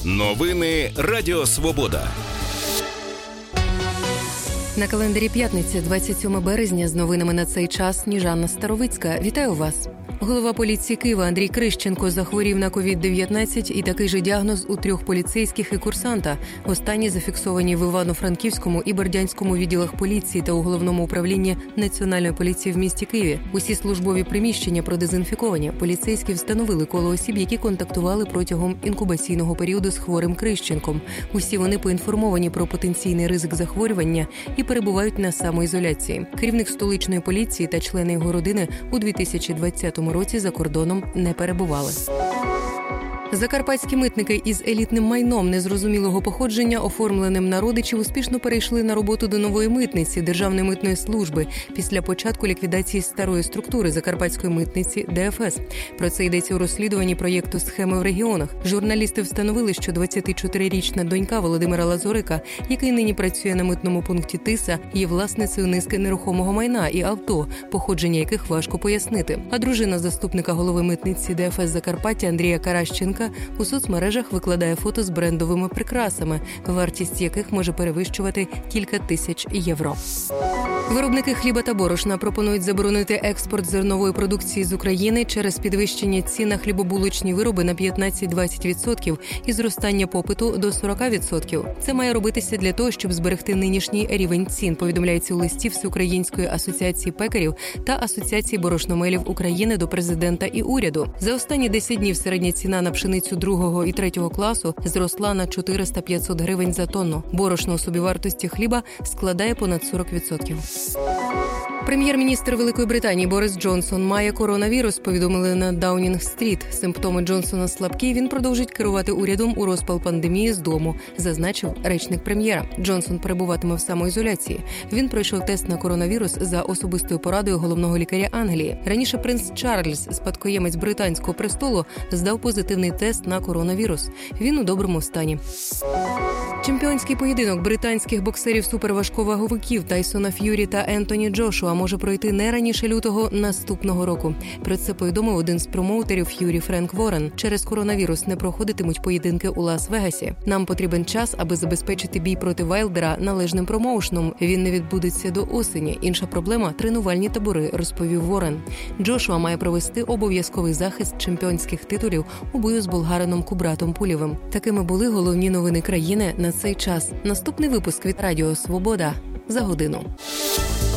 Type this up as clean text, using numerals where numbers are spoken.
Новини Радіо Свобода. На календарі п'ятниця, 27 березня, з новинами на цей час Сніжана Старовицька. Вітаю вас. Голова поліції Києва Андрій Крищенко захворів на COVID-19 і такий же діагноз у 3 поліцейських і курсанта. Останні зафіксовані в Івано-Франківському і Бердянському відділах поліції та у Головному управлінні Національної поліції в місті Києві. Усі службові приміщення продезінфіковані. Поліцейські встановили коло осіб, які контактували протягом інкубаційного періоду з хворим Крищенком. Усі вони поінформовані про потенційний ризик захворювання і перебувають на самоізоляції. Керівник столичної поліції та члени його родини у 2020 році за кордоном не перебували. Закарпатські митники із елітним майном незрозумілого походження, оформленим на родичів, успішно перейшли на роботу до нової митниці Державної митної служби після початку ліквідації старої структури Закарпатської митниці ДФС. Про це йдеться у розслідуванні проєкту «Схеми в регіонах». Журналісти встановили, що 24-річна донька Володимира Лазорика, який нині працює на митному пункті Тиса, є власницею низки нерухомого майна і авто, походження яких важко пояснити. А дружина заступника голови митниці ДФС Закарпаття Андрія Каращенка у соцмережах викладає фото з брендовими прикрасами, вартість яких може перевищувати кілька тисяч євро. Виробники хліба та борошна пропонують заборонити експорт зернової продукції з України через підвищення цін на хлібобулочні вироби на 15-20% і зростання попиту до 40%. Це має робитися для того, щоб зберегти нинішній рівень цін, повідомляється у листі Всеукраїнської асоціації пекарів та Асоціації борошномелів України до президента і уряду. За останні 10 днів середня ціна на пшеницю 2 і 3 класу зросла на 400-500 гривень за тонну. Борошно у собівартості хліба складає понад 40%. Прем'єр-міністр Великої Британії Борис Джонсон має коронавірус, повідомили на Даунінг-стріт. Симптоми Джонсона слабкі, він продовжить керувати урядом у розпал пандемії з дому, зазначив речник прем'єра. Джонсон перебуватиме в самоізоляції. Він пройшов тест на коронавірус за особистою порадою головного лікаря Англії. Раніше принц Чарльз, спадкоємець британського престолу, здав позитивний тест на коронавірус. Він у доброму стані. Чемпіонський поєдинок британських боксерів-суперважковаговиків Тайсона Ф'юрі та Ентоні Джошуа може пройти не раніше лютого наступного року. Про це повідомив один з промоутерів Ф'юрі Френк Ворен. Через коронавірус не проходитимуть поєдинки у Лас-Вегасі. Нам потрібен час, аби забезпечити бій проти Вайлдера належним промоушеном. Він не відбудеться до осені. Інша проблема – тренувальні табори, розповів Ворен. Джошуа має провести обов'язковий захист чемпіонських титулів у бою з болгарином Кубратом Пулєвим. Такими були головні новини країни на цей час. Наступний випуск від Радіо Свобода за годину.